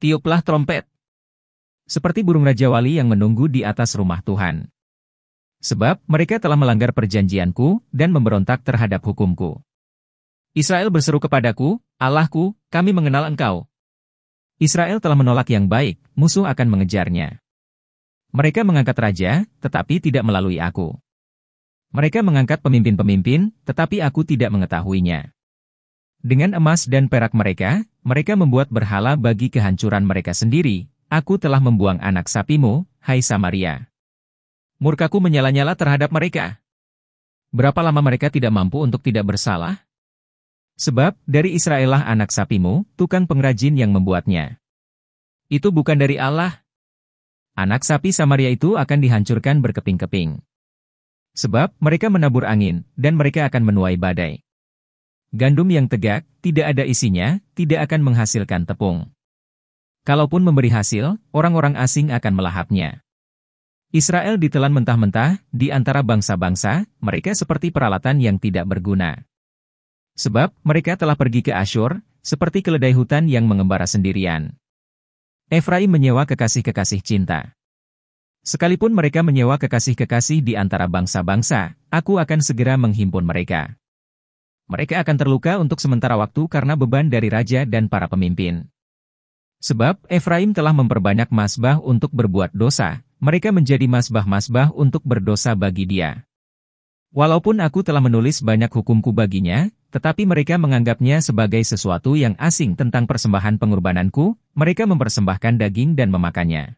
Tiuplah trompet. Seperti burung Raja Wali yang menunggu di atas rumah Tuhan. Sebab mereka telah melanggar perjanjianku dan memberontak terhadap hukumku. Israel berseru kepadaku, Allahku, kami mengenal Engkau. Israel telah menolak yang baik, musuh akan mengejarnya. Mereka mengangkat raja, tetapi tidak melalui aku. Mereka mengangkat pemimpin-pemimpin, tetapi aku tidak mengetahuinya. Dengan emas dan perak mereka, mereka membuat berhala bagi kehancuran mereka sendiri. Aku telah membuang anak sapimu, hai Samaria. Murkaku menyala-nyala terhadap mereka. Berapa lama mereka tidak mampu untuk tidak bersalah? Sebab, dari Israel lah anak sapimu, tukang pengrajin yang membuatnya. Itu bukan dari Allah. Anak sapi Samaria itu akan dihancurkan berkeping-keping. Sebab, mereka menabur angin, dan mereka akan menuai badai. Gandum yang tegak, tidak ada isinya, tidak akan menghasilkan tepung. Kalaupun memberi hasil, orang-orang asing akan melahapnya. Israel ditelan mentah-mentah, di antara bangsa-bangsa, mereka seperti peralatan yang tidak berguna. Sebab, mereka telah pergi ke Asyur, seperti keledai hutan yang mengembara sendirian. Efraim menyewa kekasih-kekasih cinta. Sekalipun mereka menyewa kekasih-kekasih di antara bangsa-bangsa, aku akan segera menghimpun mereka. Mereka akan terluka untuk sementara waktu karena beban dari raja dan para pemimpin. Sebab Efraim telah memperbanyak mazbah untuk berbuat dosa, mereka menjadi mazbah-mazbah untuk berdosa bagi dia. Walaupun aku telah menulis banyak hukumku baginya, tetapi mereka menganggapnya sebagai sesuatu yang asing tentang persembahan pengorbananku, mereka mempersembahkan daging dan memakannya.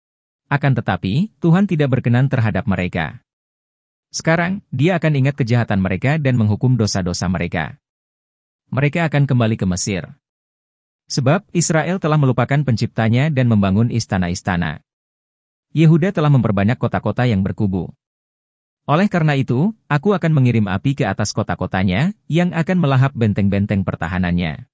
Akan tetapi, Tuhan tidak berkenan terhadap mereka. Sekarang, Dia akan ingat kejahatan mereka dan menghukum dosa-dosa mereka. Mereka akan kembali ke Mesir. Sebab, Israel telah melupakan penciptanya dan membangun istana-istana. Yehuda telah memperbanyak kota-kota yang berkubu. Oleh karena itu, aku akan mengirim api ke atas kota-kotanya, yang akan melahap benteng-benteng pertahanannya.